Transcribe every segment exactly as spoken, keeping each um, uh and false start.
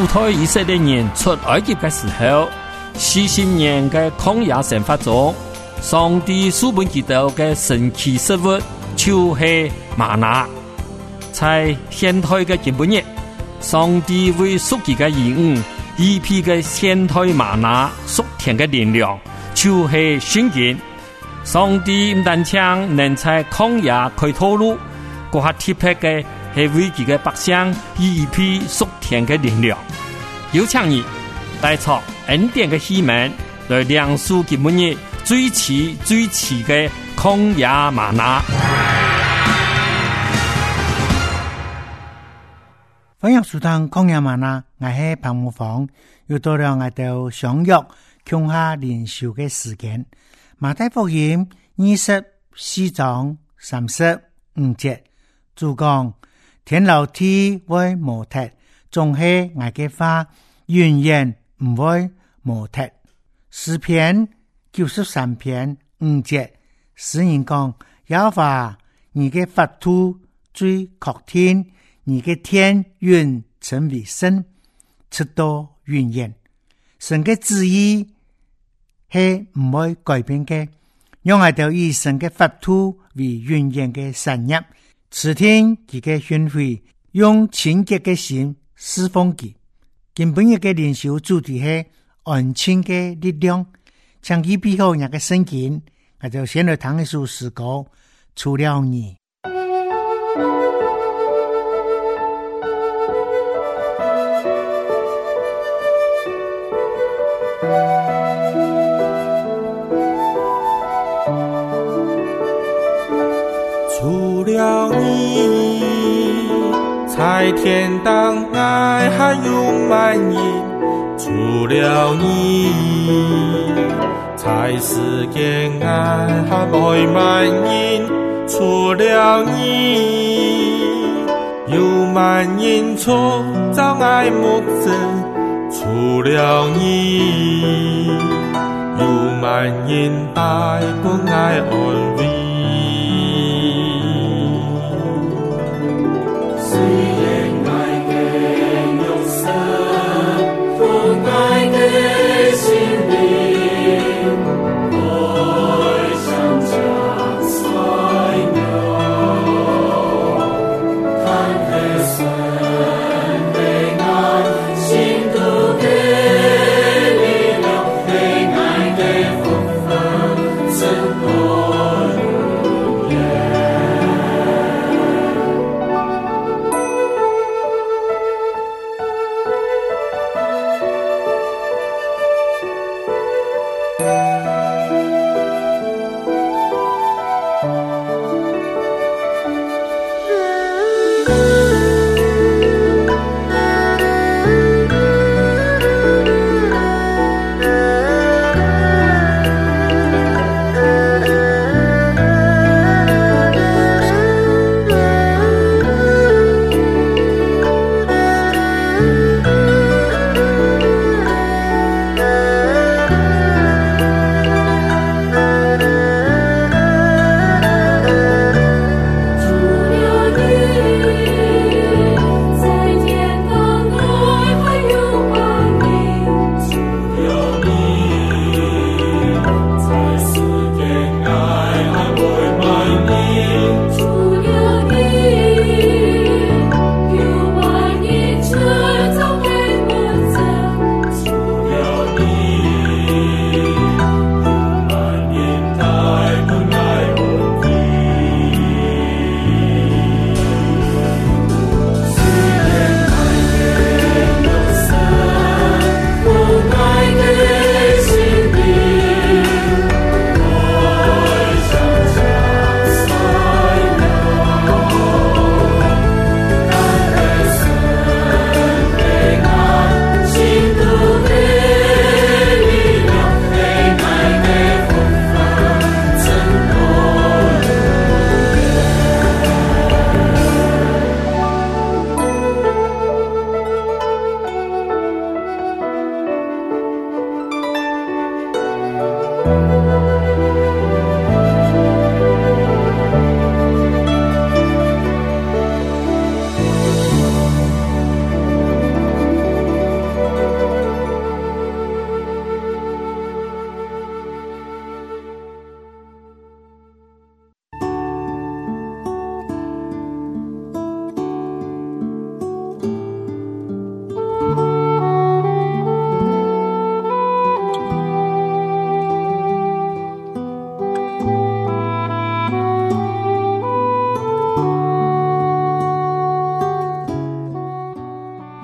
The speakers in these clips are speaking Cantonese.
主推以色列人出埃及的时候，四十年的曠野生活中，上帝赐本基督的神奇食物就是嗎哪。在現代的今本日，上帝為屬己的兒女預備的現代嗎哪屬天的力量，就是聖經。上帝唔單止能在曠野開道路，嗰下特別嘅係為佢嘅百姓預備屬天嘅力量。有請你帶出恩典嘅希望，來亮出今本日最遲最遲嘅曠野嗎哪。 歡迎收聽曠野嗎哪，我係彭木芳，又到了我哋相約共下靈修嘅時間。馬太福音二十四章三十五節，主講天老地會無敵，總係我嘅話永遠唔會無敵。詩篇九十三篇五節，詩人講耶和華你嘅法度最確聽，你嘅天願成為聖，直到永遠。神嘅旨意係唔會改變嘅，讓我哋以神嘅法度為永遠嘅產業，持聽佢嘅訓誨，用清潔嘅心侍奉佢。今本日嘅靈修主題係安靜嘅力量，請佢背後那個聖經，我就先來談一首詩歌，除了你。 除了你，在天當愛還有滿溢；除了你，在世間愛還未滿溢；除了你，有滿溢創造愛幕子；除了你，有滿溢愛不愛安慰。 Oh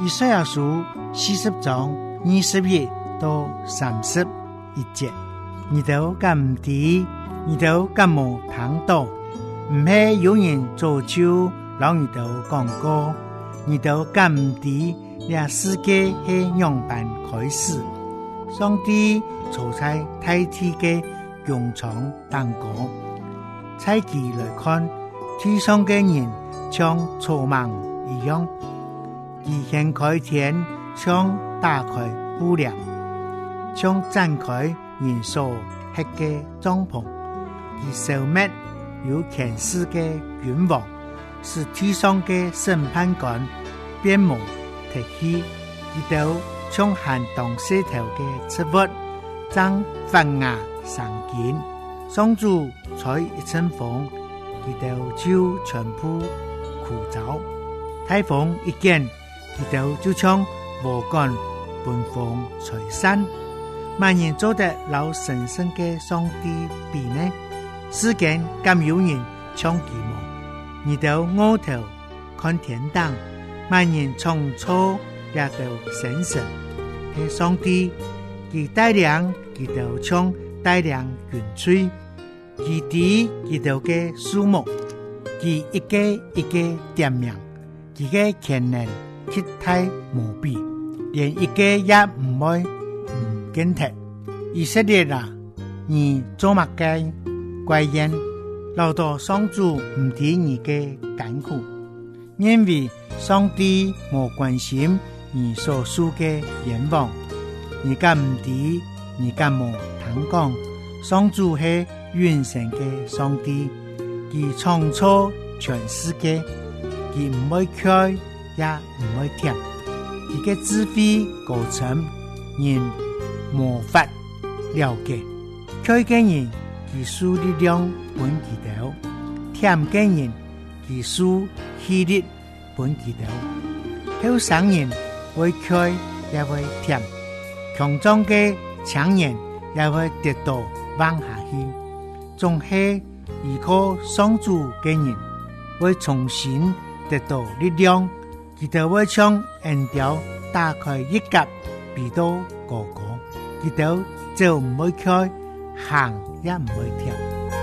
赛亞書四十章二十一到三十一節，你都敢唔知，你都敢無聽到，唔係有人做手老你都講過，你都敢唔知，呢世界係樣般開始。上帝坐在大地嘅穹蒼當中，採其來看，地上嘅人像草蜢一樣，其掀開天，像打開布簾，像展開人所設嘅帳篷，其消滅有權勢嘅君王，使地上嘅審判官變無鐵器，佢都像寒冬石頭嘅植物，將發芽生根。上主吹一陣風，佢都就全部枯燥。颱風一見，佢都就像禾杆奔風吹散。萬人做得老神聖嘅上帝比呢？世間敢有人像佢無？你都昂頭看天堂，萬人從初也都神聖。係上帝，佢帶領佢都像帶領雲翠，佢啲佢都嘅樹木，佢一個一個點名，佢嘅權能徹太無比，連一個也唔會唔跟踢。以色列啊，你做乜嘅怪人？留到上主唔知你嘅艱苦，因為上帝無關心你所受嘅願望，你敢唔知？你敢無聽講？上主係完成嘅上帝，佢創造全世界，佢唔會開也唔會甜，佢嘅智慧高深，人無法了解。開嘅人，佢輸力量本佢頭；甜嘅人，佢輸氣力本佢頭。後生人會開也會甜，強壯嘅強人也會跌倒往下去。總係依靠上主嘅人會重新得到力量，佢哋會將恩典打開一格，比到高高，佢哋就唔會開，行也唔會跳。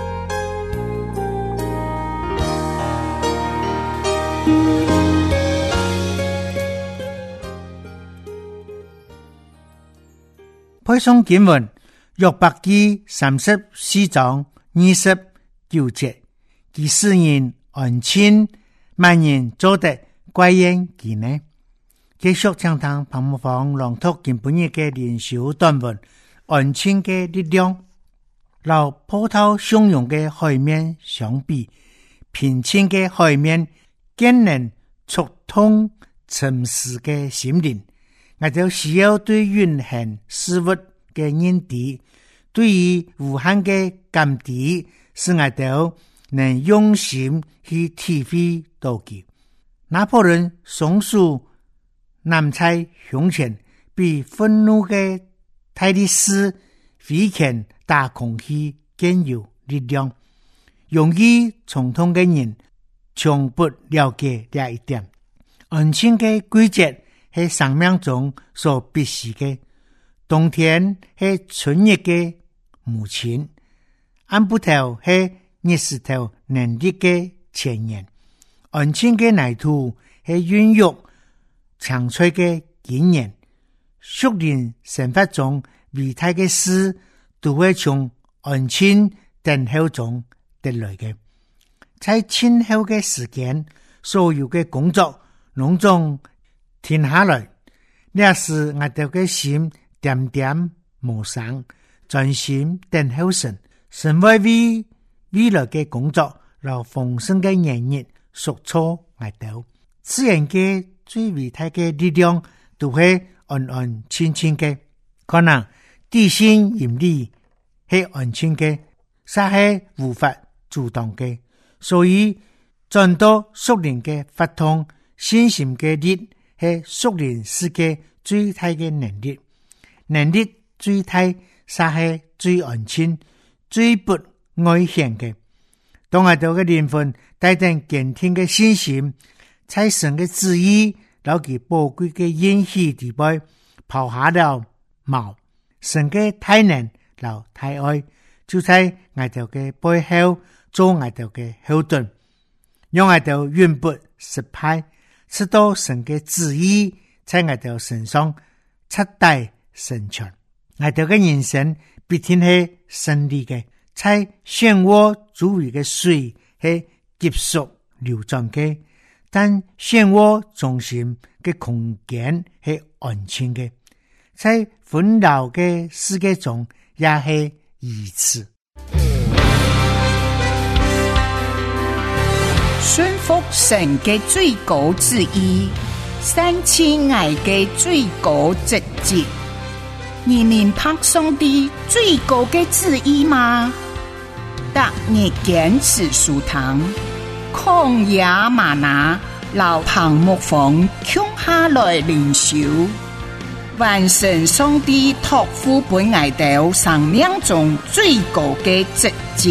配送經文約伯記三十四章二十九節，其使人安親，萬人做得怪言其呢？繼續聽聽彭木芳朗讀今本日嘅靈修短文，安親嘅力量。老波濤洶湧嘅海面相比，平靜嘅海面更能觸痛沉思嘅心靈。我就需要對永恆事物嘅認知，對於無限嘅感知，使我哋能用心去體會到佢。拿破崙松樹南在胸前，比憤怒嘅泰利斯飛拳打空氣更有力量。容易衝動嘅人從不了解這一點。安靜嘅季節係生命中所必須嘅，冬天係春日嘅母親，暗布頭係日時頭能力嘅前言，安靜嘅泥土係孕育長翠嘅經驗，屬靈生活中偉大嘅事都會從安靜等候中得來嘅。在靜候嘅時間，所有嘅工作攏總停下來，那時我哋嘅心點點無聲，專心等候神。神會為未來嘅工作，讓豐盛嘅年日屬錯我哋。自然嘅最偉大嘅力量，都係安安靜靜嘅。可能地心引力係安靜嘅，實係無法阻擋嘅。所以轉到屬靈嘅發通，信心嘅力係屬靈世界最大嘅能力，能力最大，實係最安靜、最不危險嘅。當我哋嘅靈魂帶定堅定嘅信心，在神嘅旨意， 老其寶貴嘅應許地位拋下了錨，神嘅大能老大愛就在我哋嘅背後做我哋嘅後盾，讓我哋永不失敗，直到神嘅旨意在我哋身上徹底成全。我哋嘅人生必定係勝利嘅，在漩渦周圍嘅水係急速流轉嘅，但漩渦中心嘅空間係安全嘅，在紛擾嘅世界中也係如此。 順服神嘅最高旨意，三千愛嘅最高職責，你明白上帝最高嘅旨意嗎？特你堅持屬堂，曠野嗎哪，老彭木房共下來靈修，完成上帝託付本愛到生命中最高嘅職責。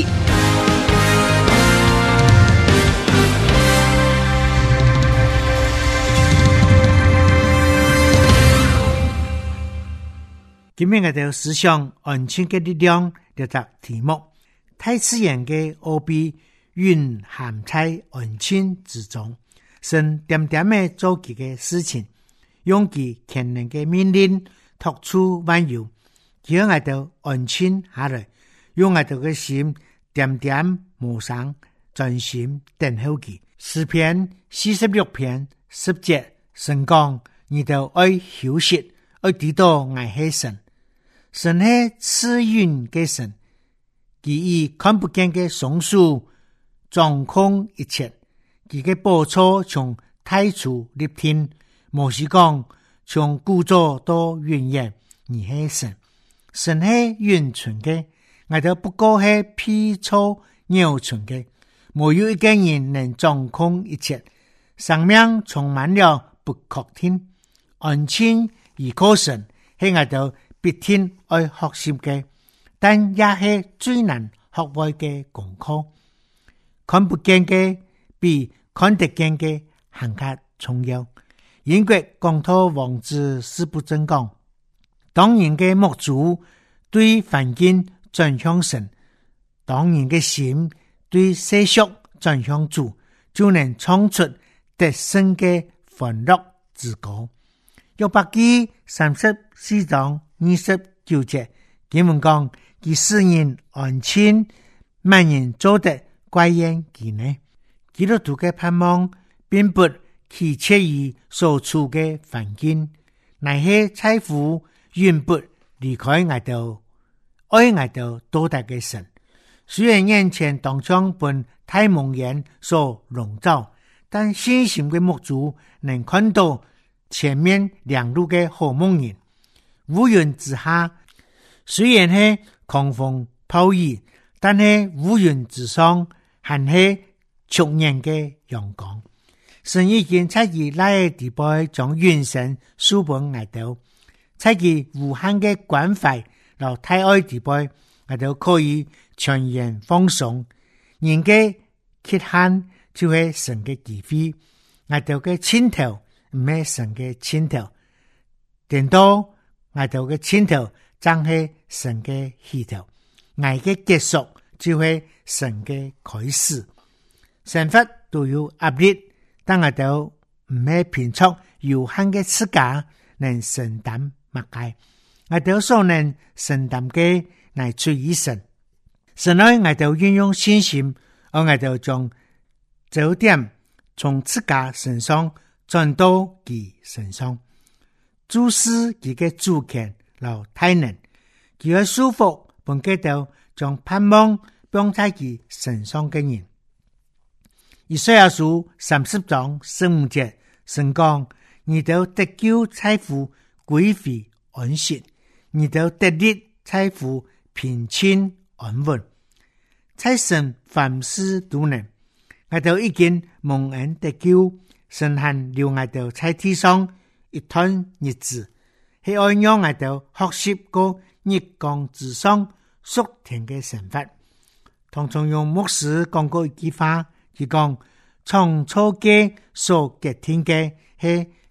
今日我哋思想安全嘅力量呢個題目，大自然嘅奧秘蘊含在安全之中，神點點嘅做佢嘅事情，用佢權能嘅命令托出萬有，叫我哋安全下來，用我哋嘅心點點默想，專心等候佢。詩篇四十六篇十節，神講：你哋愛休息，愛知道我係神。神係賜運嘅神，佢以看不見嘅松樹掌控一切，佢嘅寶座從太初立天。摩西講：從古早到永遠，你係神。神係永存嘅，我哋不過係披草鳥存嘅，沒有一個人能掌控一切。生命充滿了不確定，安全而靠神係我哋必定愛學習嘅，但也係最難學會嘅功課。看不見嘅比看得見嘅更加重要。英國講道王子司布真講：當人嘅目珠對環境轉向神，當人嘅心對世俗轉向主，就能創出得勝嘅歡樂之歌。約伯記三十四章二十九節，經文講：佢使人安全，萬人做得怪厭佢呢。基督徒嘅盼望並不期切於所處嘅環境，乃係財富永不離開我哋，愛我哋多大嘅神。雖然眼前當將本太蒙眼所籠罩，但信心嘅目珠能看到前面兩路嘅好夢人。烏雲之下，雖然係狂風暴雨，但係烏雲之上還係煦然嘅陽光。神已經在其來地步將永生書本愛到，在其無限嘅關懷和太愛地步，我都可以全然放鬆。人嘅缺陷就係神嘅機會，我哋嘅前頭唔係神嘅前頭，頂多我哋嘅前頭正係神嘅起頭，我嘅結束就係神嘅開始。神法都有壓力，但我哋唔係憑出有限嘅自家能承擔物界，我哋所能承擔嘅乃出於神。神愛我哋運用信心，而我哋將焦點從自家身上轉到其身上，注視佢嘅主權和大能，佢嘅舒服本基督將盼望放在佢身上嘅人。以賽亞書三十章十五節，神講：你都得救財富歸回安息，你都得力財富平靜安穩，財神凡事都能。我都已經蒙恩得救，神還留我哋在地上一段日子，係愛讓我哋學習過日光之上屬天嘅神法。唐崇榮牧師講過一句話，佢講：創造嘅所決定嘅係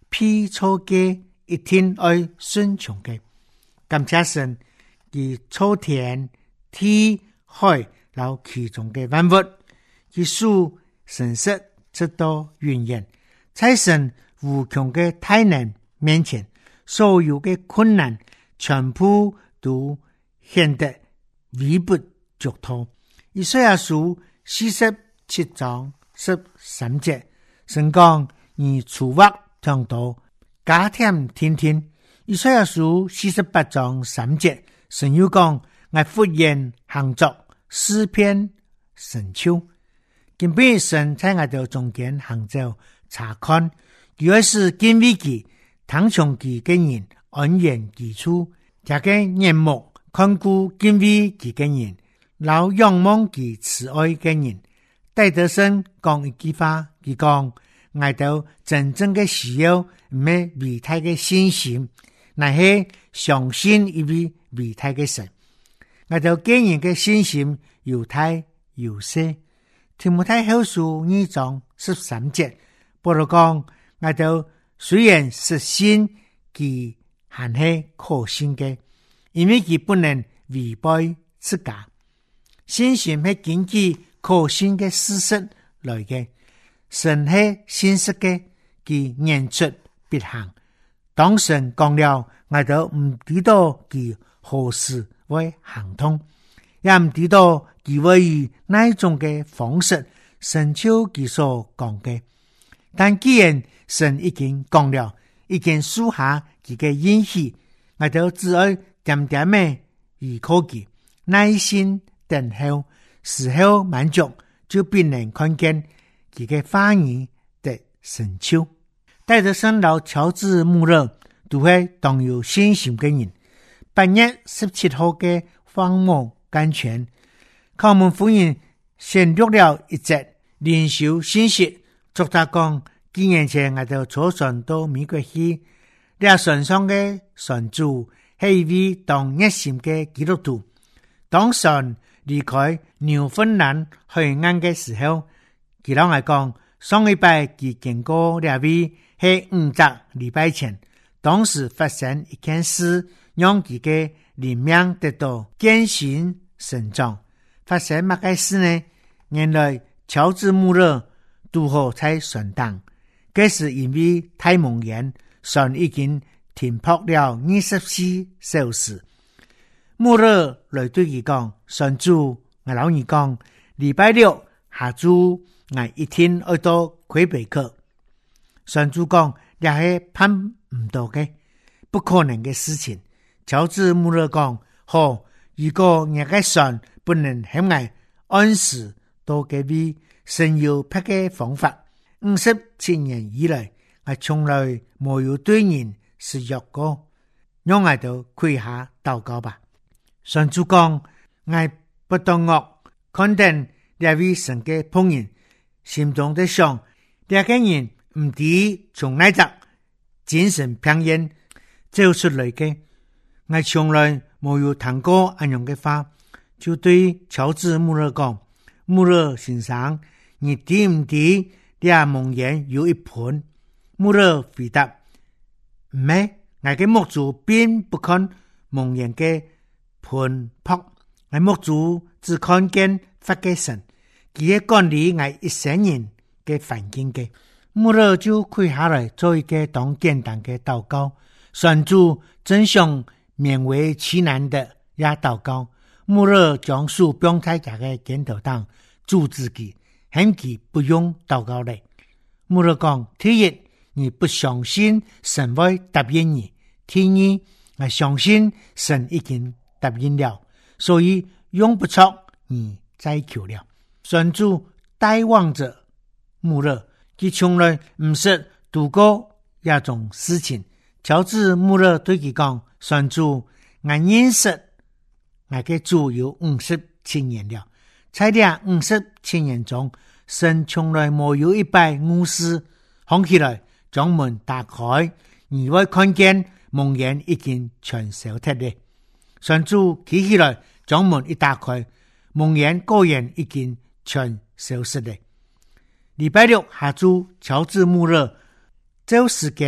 披草嘅一定愛順從嘅。感謝神，佢草田、天、海，然後其中嘅萬物，佢屬神識直到永遠。在神無窮嘅大能面前，所有嘅困難全部都顯得微不足道。以賽亞書四十七章十三節，神講：你粗挖長刀，加添天天。以賽亞書四十八章三節，神又講：我忽然行作詩篇神秋。今俾神在我哋中間行走查看，如果是敬畏佢、聽從佢嘅人，安然居處，這個眼目看顧敬畏佢嘅人，老仰望佢慈愛嘅人，戴德生講一句話，佢講：我哋真正嘅需要唔係偉大嘅信心，乃係相信一位偉大嘅神。我哋個人嘅信心有大有小。提摩太後書二章十三節，保羅講：我哋雖然實信佢還係可信嘅，因為佢不能違背自家。信心係根據可信嘅事實來嘅，神係信實嘅，佢言出必行。當神講了，我哋唔知道佢何時會行通，也唔知道佢會以哪一種嘅方式成就佢所講嘅。但既然神已經講了，已經屬下佢嘅應許，我哋只要點點嘅依靠佢，耐心等候，時候滿足，就必能看見佢嘅話語的成就。戴德生老喬治穆勒都係當有信心嘅人。八月十七號嘅荒漠甘泉，靠門夫人先錄了一節靈修信息，作他講：幾年前我就坐船到美國去，呢船上嘅船主係一位當熱心嘅基督徒。當船離開紐芬蘭海岸嘅時候，佢老我講：上禮拜佢經過呢位係五十禮拜前，當時發生一件事，讓佢嘅靈命得到更新成長。發生乜嘅事呢？原來喬治穆勒拄好在船上，這是因為太蒙煙，船已經停泊了二十四小時。穆勒來對佢講：船主，我老你講，禮拜六下晝我一天要到魁北克。船主講：也係盼唔到嘅，不可能嘅事情。喬治穆勒講：好，如果我嘅船不能向我按時到嗰邊，神有別嘅方法。五十七年以來，我從來沒有對人失約過。讓我哋跪下禱告吧。上主講：我不當我肯定這位神嘅僕人，心中的想，這個人唔知從哪隻精神病院走出來嘅。我從來沒有聽過這樣嘅話，就對喬治穆勒講：穆勒先生，你知唔知這蒙煙有一盤？穆勒回答：唔係，我嘅牧主並不看蒙煙嘅盤撲，我牧主只看見發嘅神，佢係管理我一生人嘅環境嘅。穆勒就跪下來做一個當簡單嘅禱告，選主真想勉為其難的也禱告。穆勒將手放在他的肩頭上，阻止佢，喊佢不用禱告了。穆勒講：第一，你不相信神會答應你；第二，我相信神已經答應了，所以用不着你再求了。選主帶望着穆勒，佢從來唔識度過這種事情。喬治穆勒對佢講：選主，我認識我嘅主有五十七年了，在這五十七年中，神從來沒有一擺誤事。看起來將門打開，你會看見蒙煙已經全消失了。選主企起來，將門一打開，蒙煙果然已經全消失了。禮拜六下晝，喬治穆勒找時間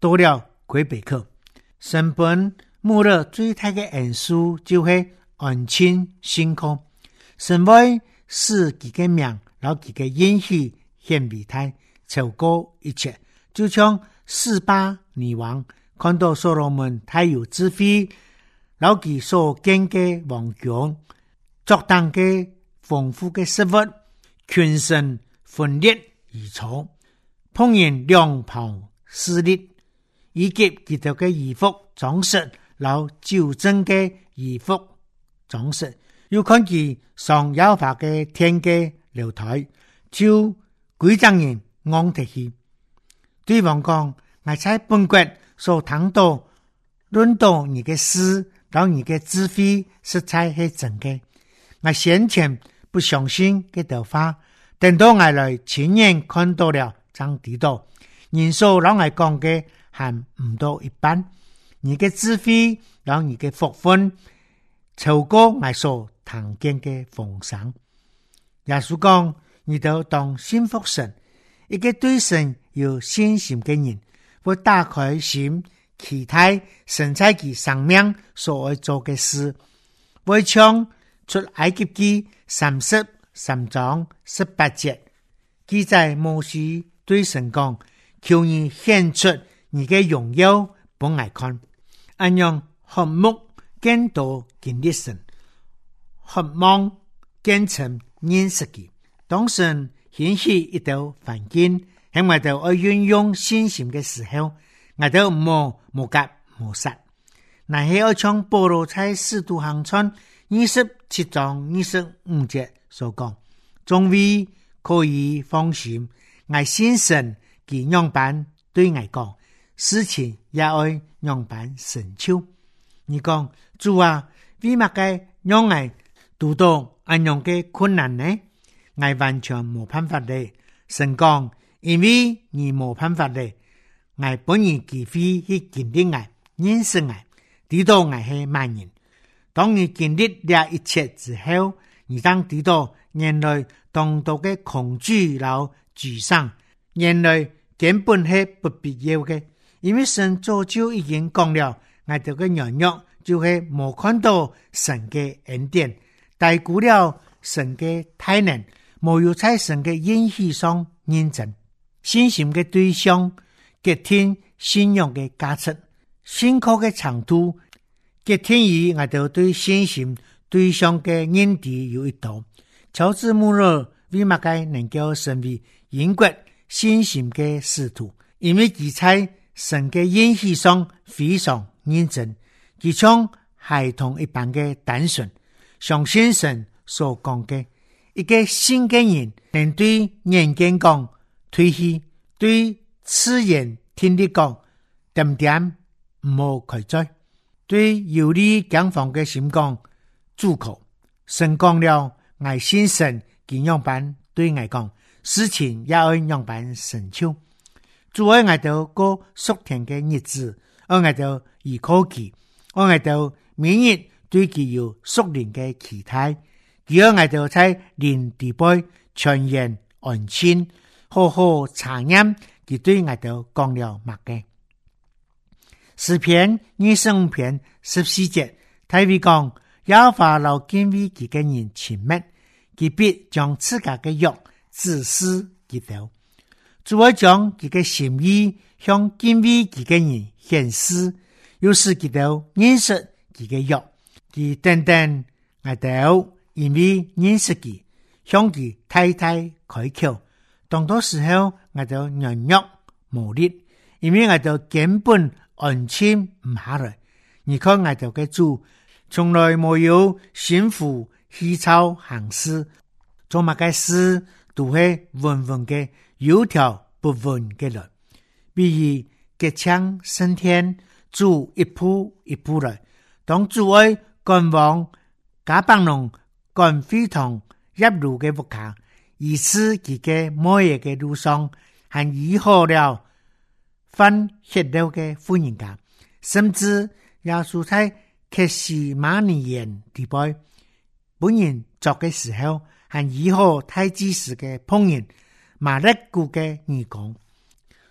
到了魁北克。神本穆勒最大的恩赐就是安亲信靠，神會使自己名然後自己應許顯為大，超過一切。就像示巴女王看到所羅門太有智慧，然後佢所建嘅王宮作當嘅豐富嘅食物，全身分裂而出，碰見兩旁勢力，以及佢哋嘅衣服裝飾，然後糾正嘅衣服裝飾，又看見上有法嘅天嘅樓台，就幾張人昂提起。對方講，我在本國所聽到論到你嘅事，然後你嘅智慧實在係真嘅。我先前不相信嘅道話，等到我來親眼看到了，才知道人所讓我講嘅還唔到一半。你嘅智慧，然後你嘅福分，超過我所聽見嘅風聲。耶穌講，你都當信服神，一個對神有信心嘅人，會打開心，期待神在其生命所會做嘅事。會唱出埃及記三十三章十八節，記載摩西對神講，求你顯出你嘅榮耀本來看，按樣渴慕見到經歷神，渴望見證認識佢。當神顯示一道環境，喺我哋愛運用信心嘅時候，我哋冇冇急冇殺。那係要從保羅在使徒行傳二十七章二十五節所講，終於可以放心，我信神佢樣板對我講，事情也愛樣板成就。你講主啊，為乜嘅讓我遇到咁樣嘅困難呢？我完全冇辦法的。神講，因為你冇辦法的，我本人機會去經歷我，認識我，知道我係萬人。當你經歷了一切之後，你當知道原來當到嘅恐懼然後沮喪，原來根本係不必要嘅，因為神早就已經講了，我哋嘅軟弱就係冇看到神嘅恩典，低估了神嘅大能，冇有在神嘅應許上認真。信心嘅對象決定信仰嘅價值，信靠嘅長度決定於我哋對信心對象嘅認知有一道。喬治穆勒為乜嘅能夠成為英國信心嘅使徒？因為佢在神嘅應許上非常認真，佢像孩童一般嘅單純，相信神所講嘅。一個新嘅人能對眼睛講退去，對自然聽力講點點唔好開嘴，對有理講謊嘅心講住口。神講了，愛信神佢樣板對我講，事情也愛樣板成就。主愛我哋過屬天嘅日子，愛我哋依靠佢，愛我哋每日對佢有屬靈嘅期待。佢愛我哋在靈地杯全然安心，好好查驗佢對我哋講了乜嘅。詩篇二十五篇十四節，大衛講，耶和華留敬畏佢嘅人親密，佢必將自家嘅約指示佢哋。主愛將佢嘅心意向敬畏佢嘅人顯示，又使佢哋認識佢嘅約。佢等等我哋因為認識佢，向佢太太開口，當多時候我哋軟弱無力，因為我哋根本安靜唔下來。你看我哋嘅主從來沒有心腹虛操行事，做乜嘅事都係穩穩嘅，有條不紊嘅來。比如結槍升天，主一步一步來，當主愛趕往迦百農趕非常入路嘅屋卡，以此佢嘅每日嘅路上，還醫好了犯血流嘅婦人家，甚至耶穌在客西馬尼園地背本人作嘅時候，還醫好太子時嘅朋友馬勒古嘅耳講。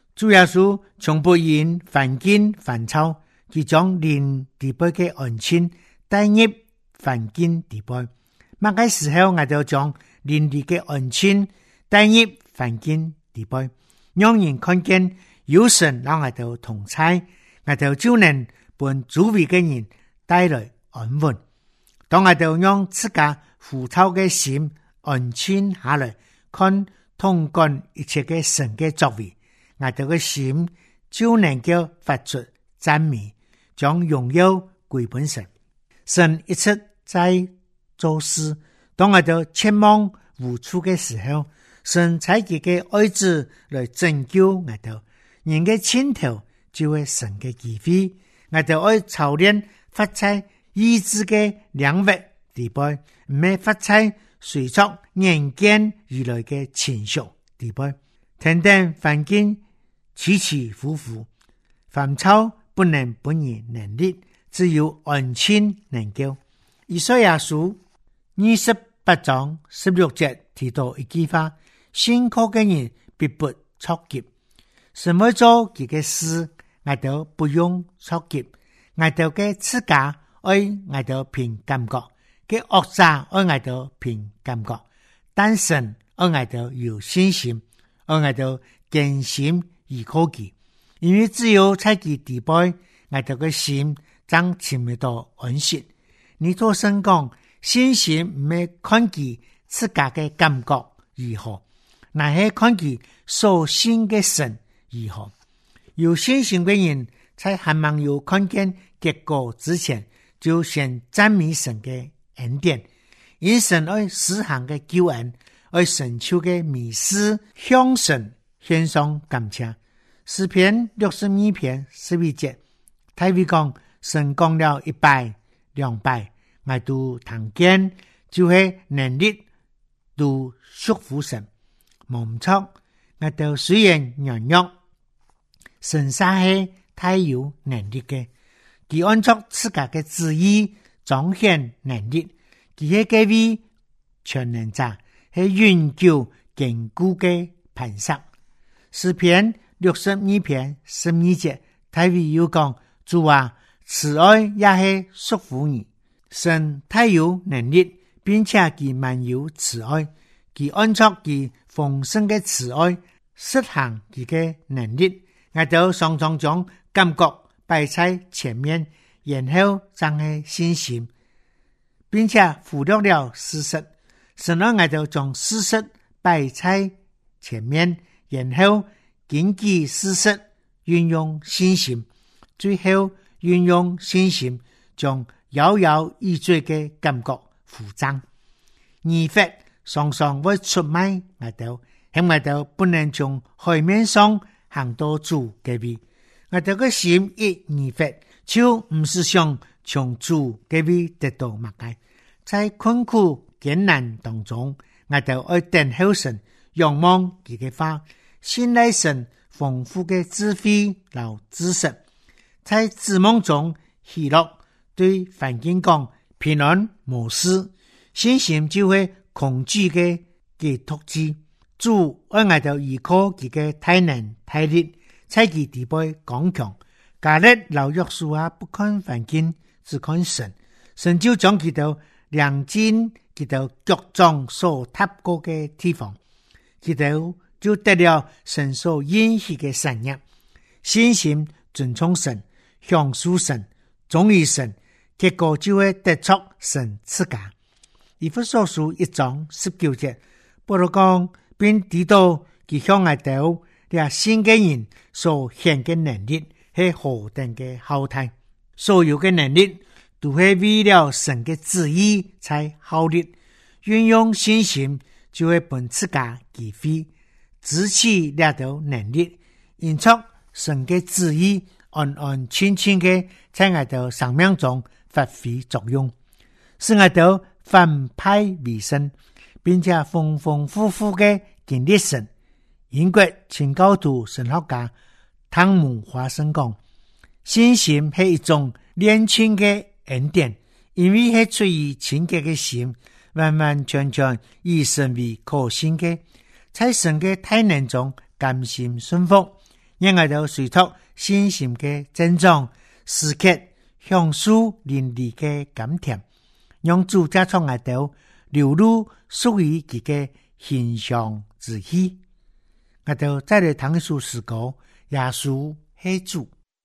主耶穌從不因環境煩躁，佢將靈地杯嘅安親帶入環境地杯。乜嘅時候我就將靈地嘅安親帶入環境地杯，讓人看見有神讓我哋同在，我哋就能幫周圍嘅人帶來安穩。當我哋讓自家浮躁嘅心安靜下來，看通觀一切嘅神嘅作為，我哋嘅心就能夠發出讚美，將榮耀歸本神。神一直在做事，當我哋切望無處嘅時候，神採佢嘅愛子來拯救我哋。人嘅前頭就係神嘅機會，我哋愛操練發財意志嘅兩域地步，唔係發財隨着人間而來嘅情緒地步。等等環境起起伏伏，煩躁不能本人能力，只有安靜能夠。以賽亞書二十八章十六節提到一句話：辛苦嘅人必不錯結。什麼做佢嘅事，我哋不用錯結。我哋嘅自家愛我哋憑感覺，嘅惡者愛我哋憑感覺，但神愛我哋有信心，愛我哋堅心而可記。因為只有在其地步，我哋嘅心將尋得到安息。你做神講，信心唔係看佢自家嘅感覺如何，乃係看佢所信嘅神如何。有信心嘅人，在還沒有看見結果之前，就先讚美神嘅恩典，因神愛施行嘅救恩，愛成就嘅美事，向神獻上感謝。詩篇六十二篇十一節，大衛講：神講了一百兩百，我都聽見，就係能力都屬乎神。冇錯，我都雖然軟弱，神煞係太有能力嘅，佢按照自家嘅旨意彰顯能力，佢係嗰位全能者，係永久堅固嘅磐石。詩篇六十二篇十二節，大衛又講：主啊，慈愛也係屬乎你。神太有能力，並且佢滿有慈愛，佢按照佢豐盛嘅慈愛實行佢嘅能力。我哋常常將感覺擺在前面，然後才係信心，並且忽略了事實。神讓我哋將事實擺在前面，然後根據事實運用信心，最後運用信心將搖搖欲墜嘅感覺扶正。疑惑常常會出賣我哋，喺我哋不能從海面上行到主嘅位，我哋嘅心一疑惑，就唔是想從主嘅位得到乜嘢。在困苦艱難當中，我哋愛等候神，仰望佢嘅話，信賴神豐富嘅智慧和知識，在指望中喜樂，對環境講平安無事，信心就會恐懼嘅寄託之。主愛我哋依靠佢嘅大能大力，在其地位剛強。加勒老約書亞不看環境，只看神，神就將佢哋兩肩佢哋腳掌所踏過嘅地方，佢哋就得了神所應許嘅產業。信心尊重神，享受神，忠於神，結果就會得出神自家。以弗所書一章十九節，保羅講，並提到佢向我哋啲新嘅人所顯嘅能力係何等嘅浩大，所有嘅能力都係為了神嘅旨意才效力。運用信心就會本自家機會，支持呢度能力，因出神嘅旨意安安全全嘅在我哋生命中發揮作用，使我哋反派為勝，並且豐豐富富嘅經歷神。英國清教徒神學家湯姆華生講，信心係一種年輕嘅恩典，因為係出於清潔嘅心，完完全全以神為可信嘅，在神嘅大能中甘心順服， 讓我哋隨託信心嘅增長，時刻享受淋漓嘅甘甜，讓主加創我哋流露屬於佢嘅馨香之氣。我哋再嚟聽一首詩歌，耶穌係主。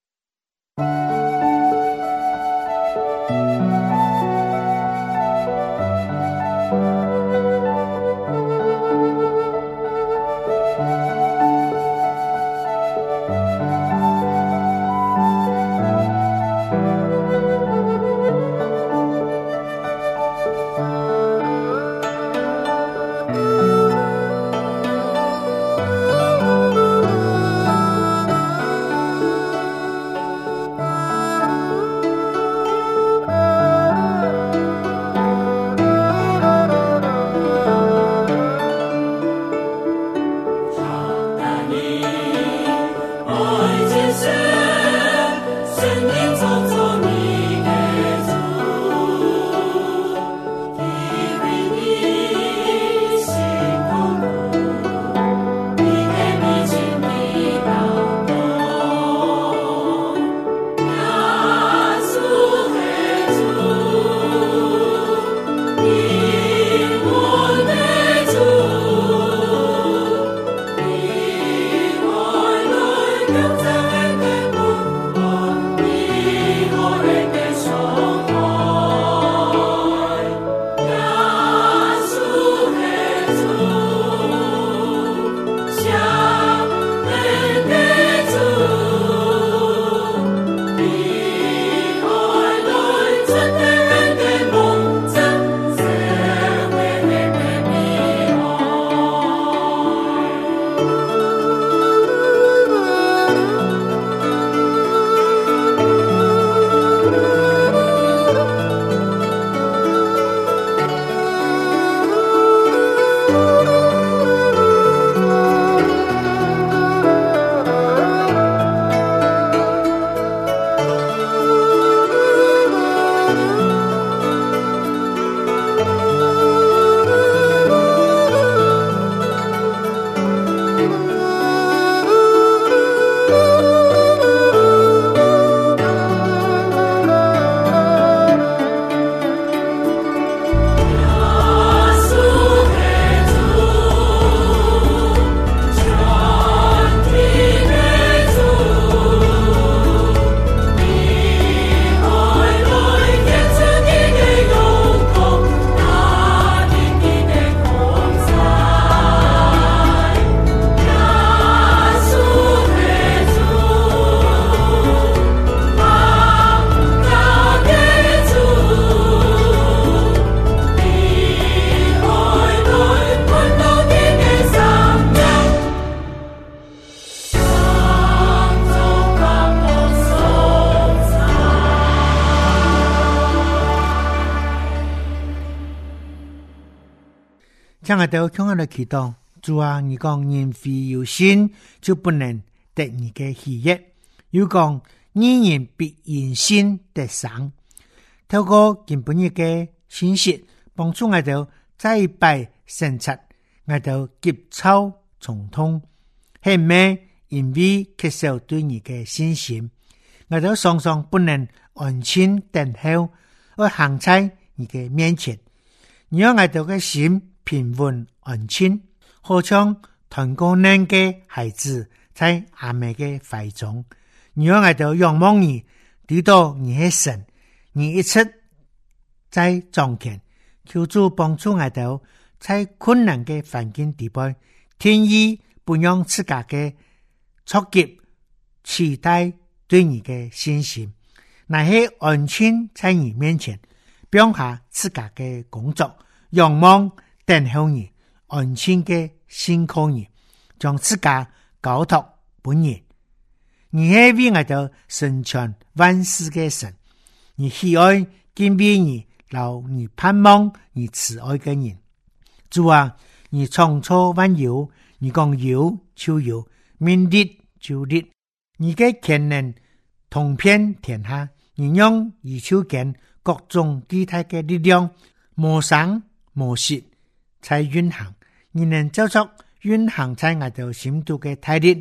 將我哋向我哋祈禱，主啊，你講人非有信就不能得你嘅喜悅，又講義人必因信得生。透過今本日嘅信息，幫助我哋再拜省察，我哋急躁重通，係咩？因為缺少對你嘅信心，我哋常常不能安靜等候，而行在你嘅面前，讓我哋嘅心平穩安靜，好像團過嫩嘅孩子在阿妹嘅懷中。讓我哋仰望你，知道你係神，你一直在掌權，求主幫助我哋在困難嘅環境底部，天意不讓自家嘅挫折期待對你嘅信心，乃係安靜在你面前，表下自家嘅工作，仰望等候你，安靜嘅信靠你，將自家交託本人。你係為我哋成全萬事嘅神，你喜愛敬畏你，留你盼望你慈愛嘅人。主啊，你創造萬有，你講有就有，命立就立，你嘅權能通遍天下，你用宇宙間各種基體嘅力量，無生無息，才運行。你能照出運行在我哋心度嘅體力，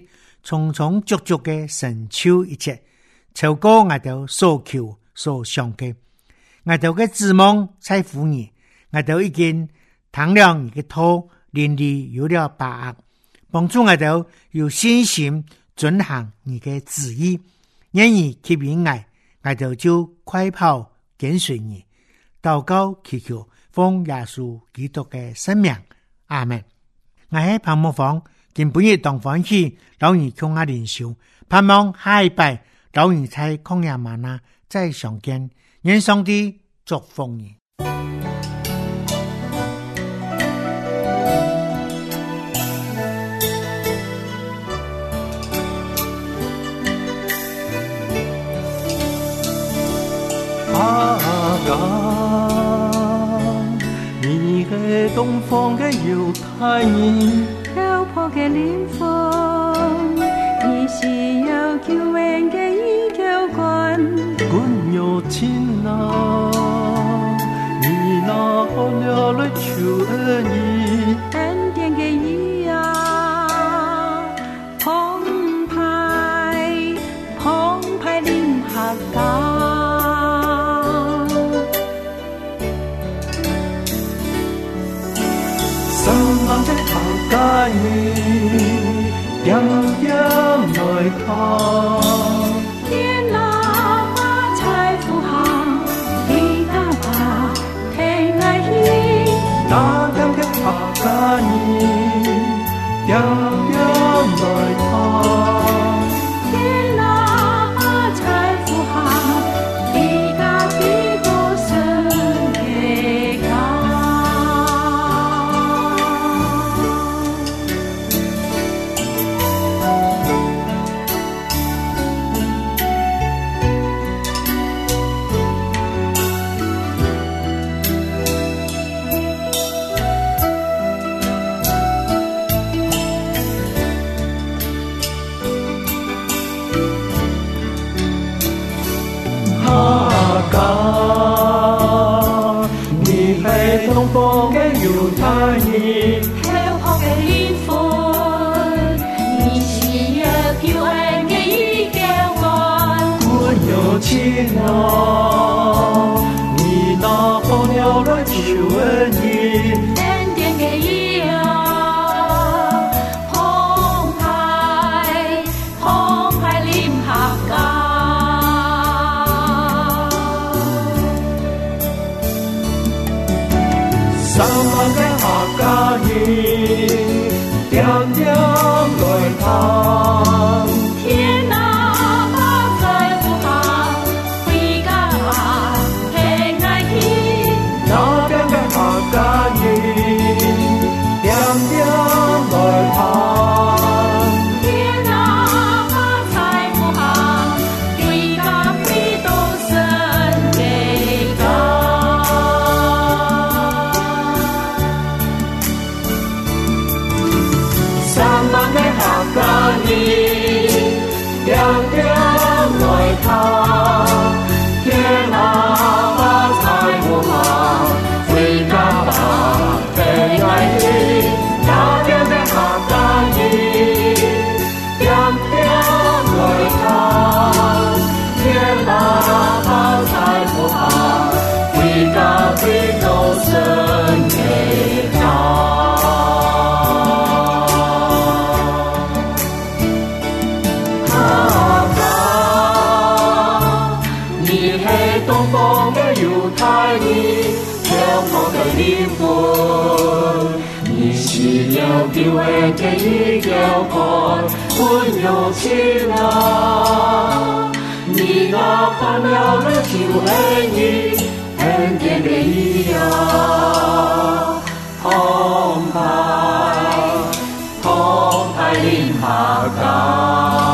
充充足足嘅成就一切，超過我哋所求所想嘅。我哋嘅指望在乎你，我哋已經敞亮你嘅頭，連你有了把握，幫助我哋有信心遵行你嘅旨意，願意吸引我，我哋就快跑跟隨你。禱告祈求，奉耶穌基督嘅聖名，阿們。我喺彭木房，今半夜當歡喜，老人共下靈修，盼望下一拜，老人在曠野嗎哪再相見，願上帝祝福你。 阿剛，你係東方嘅猶太人， 漂泊嘅靈魂，你是有救恩嘅依靠關， 管有情啊，你那好了來求恩義， 恩典嘅義啊，澎湃澎湃臨下港。 家園點點來看， 天哪把財富行，地大把天愛意， 那點點客家園點點來看， 天哪把財富行，地大地多神嘅家。 東方嘅猶太人， 漂泊嘅靈魂，你是有救恩嘅依靠關， 管有情啊，你那好了來求恩義， 恩典嘅義啊，澎湃澎湃臨下港。 三萬嘅客家人，點點來看， 天哪把財富行，回家吧平安喜， 那邊嘅客家人，點點來看， 天哪把財富行，回家回到神嘅家。家人點點來看，天哪把財富行，回家吧平安喜，那邊嘅客家人點點來看，天哪把財富行，回家回到神嘅家。東方嘅猶太人，漂泊嘅靈魂，你是有救恩嘅依靠關，管有情啊，你那盼了來求恩義，恩典嘅義啊，澎湃澎湃臨下港。